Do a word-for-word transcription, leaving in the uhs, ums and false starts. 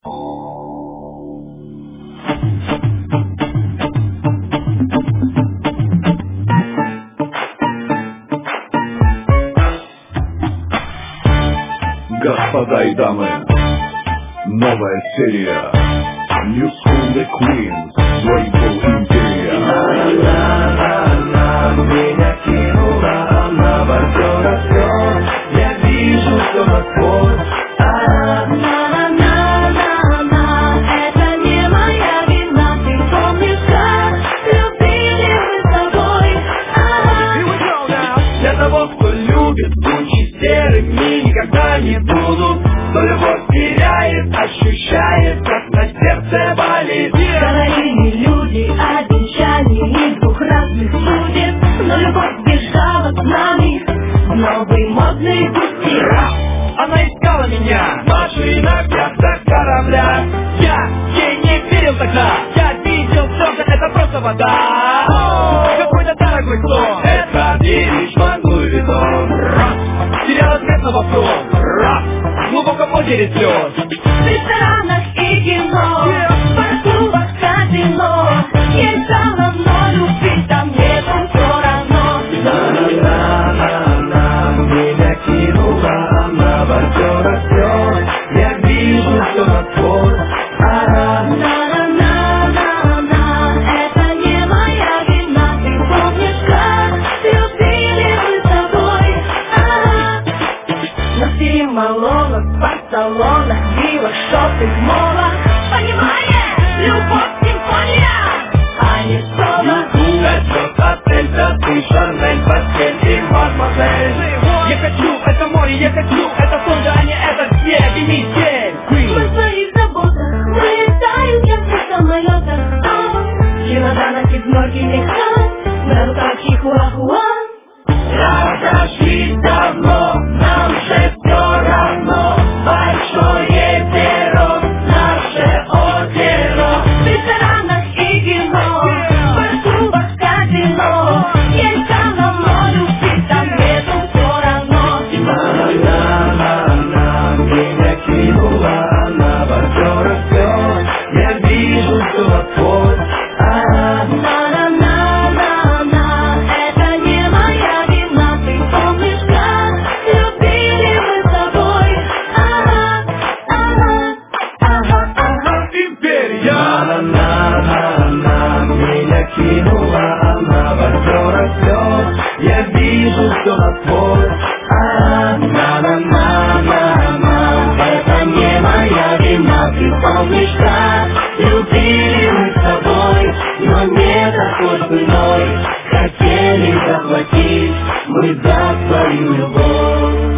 Господа и дамы, новая серия New School The Queens своего империя. На-на-на-на, меня кинула, она вокруг все. Я вижу все насквозь. На-на-на-на-на, это не моя вина. Ты помнишь, как любили мы с тобой? Для того, кто любит, тучи серыми никогда не будут. Кто любовь теряет, ощущает, как на сердце болит. Говорили люди обещания двух разных судеб, но любовь бежала с нами в новый модный пути. Она искала меня, машина пятна корабля. Я ей не верил тогда, я видел все, как это просто вода. Какой-то дорогой сон, это Дирижман Луи Виттон. Раз, теряла свет на восток. Раз, в глубоком озере слез. В ресторанах и кино, в клубах казино, я искала, но любви там нету все равно. На-на-на-на, меня кинула, она вокруг все. Я вижу все насквозь. На-на-на-на-на, это не моя вина. Ты помнишь, как любили мы с тобой? На стималонах, по салонах, вилах, шопинг молах. Понимаешь, любовь симфония, а не соло. Это отель, да ты Шармель, постель и мадемуазель. Я хочу это море, я хочу это солнце, а не этот снег и метель. Мы в своих заботах, мы летаем, как на самолетах. В чемоданах из многих стран, на руках чихуахуа. Разошлись давно, нам же все равно. Большое перо, наше озеро. В ресторанах и кино, в клубах казино. Я искала, но любви там нету все равно. На-на-на-на, меня кинула, она вокруг все. Я вижу все насквозь. На-на-на-на-на, это не моя вина. Ты помнишь, как любили мы с тобой? Ага, ага, ага, ага. Империя! На-на-на-на, меня кинула, она вокруг все. Я вижу все насквозь. На-на-на-на-на, это не моя вина. Ты помнишь, как любили мы с тобой, но не такой ценой хотели заплатить мы за свою любовь.